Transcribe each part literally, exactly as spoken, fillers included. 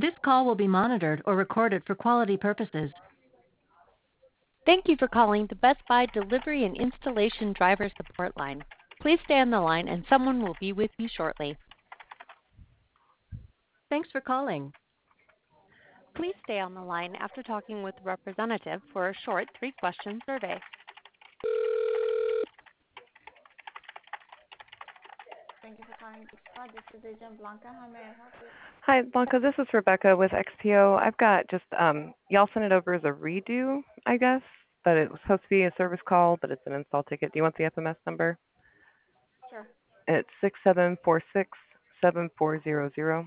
This call will be monitored or recorded for quality purposes. Thank you for calling the Best Buy Delivery and Installation Driver Support Line. Please stay on the line and someone will be with you shortly. Thanks for calling. Please stay on the line after talking with a representative for a short three-question survey. Thank you for calling Best Buy. This is Agent Blanca. How may I help you? Hi, Blanca. This is Rebecca with X P O. I've got just, um, y'all sent it over as a redo, I guess, but it was supposed to be a service call, but it's an install ticket. Do you want the F M S number? Sure. It's six seven four six seven four zero zero.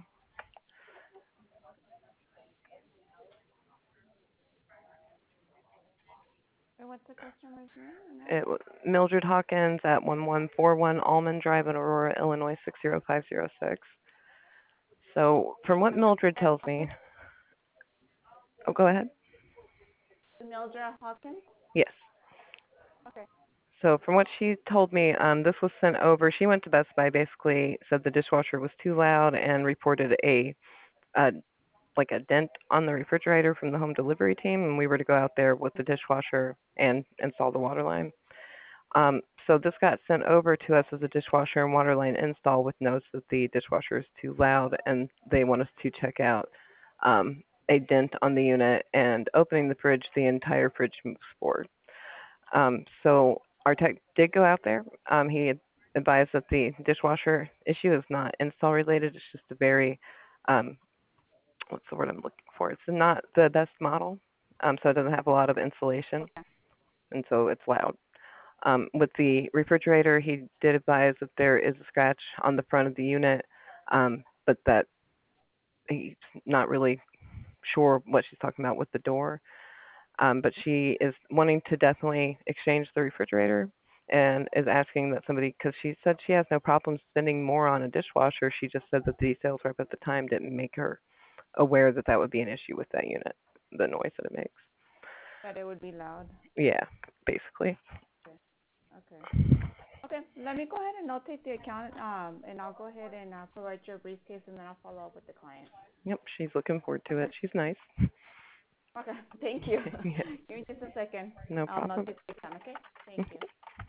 And what's the customer's name? It was Mildred Hawkins at one one four one Almond Drive in Aurora, Illinois six zero five zero six. So from what Mildred tells me, oh, go ahead. Mildred Hawkins? Yes. Okay. So from what she told me, um, this was sent over. She went to Best Buy, basically said the dishwasher was too loud and reported a, a like a dent on the refrigerator from the home delivery team, and we were to go out there with the dishwasher and install the water line. Um, so this got sent over to us as a dishwasher and water line install with notes that the dishwasher is too loud, and they want us to check out um, a dent on the unit, and opening the fridge, the entire fridge moves forward. Um, so our tech did go out there. Um, he advised that the dishwasher issue is not install related. It's just a very, um, what's the word I'm looking for? It's not the best model, um, so it doesn't have a lot of insulation, Okay. and so it's loud. Um, with the refrigerator, he did advise that there is a scratch on the front of the unit, um, but that he's not really sure what she's talking about with the door. Um, but she is wanting to definitely exchange the refrigerator and is asking that somebody, because she said she has no problem spending more on a dishwasher. She just said that the sales rep at the time didn't make her aware that that would be an issue with that unit, the noise that it makes. That it would be loud. Yeah, basically. Okay. Okay. Okay. Let me go ahead and notate the account, um, and I'll go ahead and uh, provide your briefcase, and then I'll follow up with the client. Yep, she's looking forward to it. She's nice. Okay. Thank you. Yeah. Give me just a second. No I'll problem. notate the account, okay? Thank you.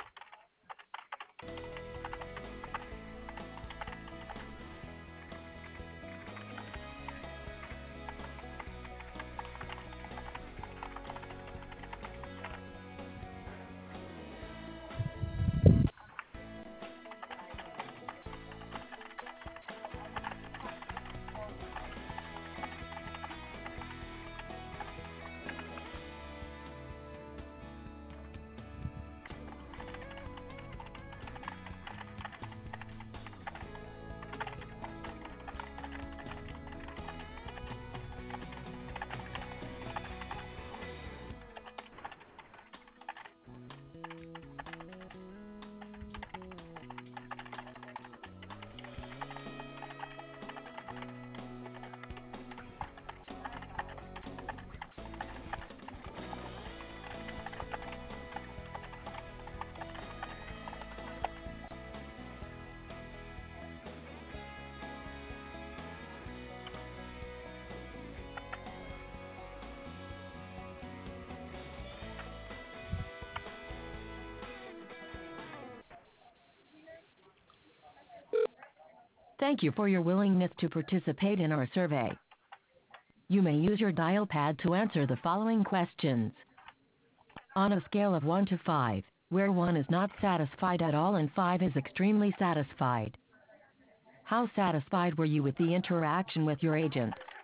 Thank you for your willingness to participate in our survey. You may use your dial pad to answer the following questions. On a scale of one to five, where one is not satisfied at all and five is extremely satisfied, how satisfied were you with the interaction with your agent?